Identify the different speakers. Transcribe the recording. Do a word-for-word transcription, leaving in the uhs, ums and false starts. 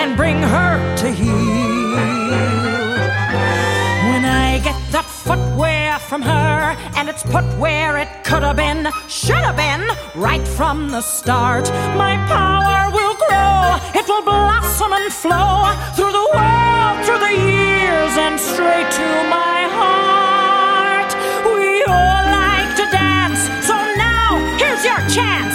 Speaker 1: and bring her to heel. When I get that footwear from her, and it's put where it could have been, should have been, right from the start, my power will grow, it will blossom and flow through the world, through the years, and straight to my heart. We all like to dance, so now here's your chance.